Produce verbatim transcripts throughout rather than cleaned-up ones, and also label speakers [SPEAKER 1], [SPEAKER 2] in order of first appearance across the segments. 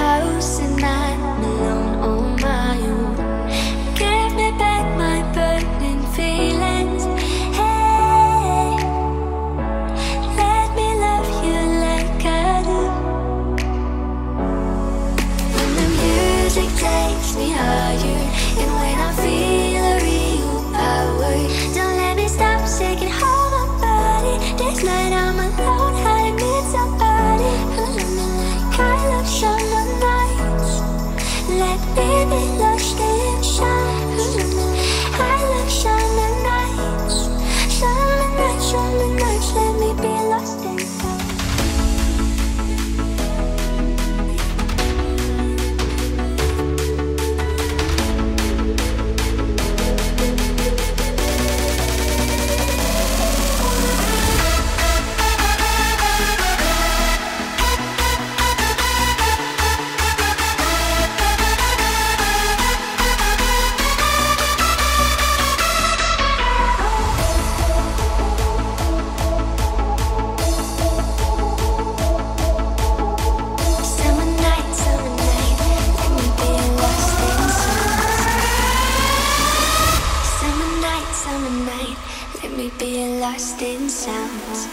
[SPEAKER 1] house and I'm alone on my own. Give me back my burning feelings. Hey, let me love you like I do. When the music takes me higher, and when I feel a real power, don't let me stop shaking hold my body. This night I'm alone, how to meet somebody. I love summer nights. Let me be lost in shine. I love summer nights. Summer nights, summer nights. Let me be lost in time. Lost in sounds.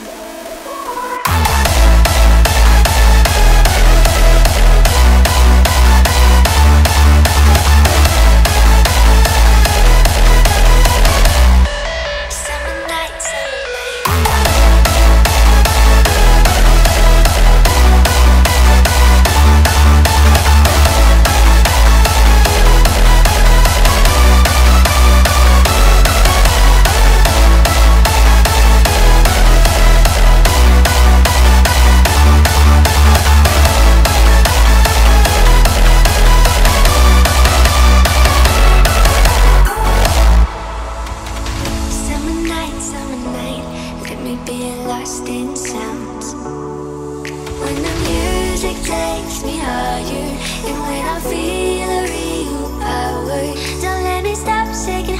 [SPEAKER 1] Lost in sounds. When the music takes me higher, and when I feel a real power, don't let me stop shaking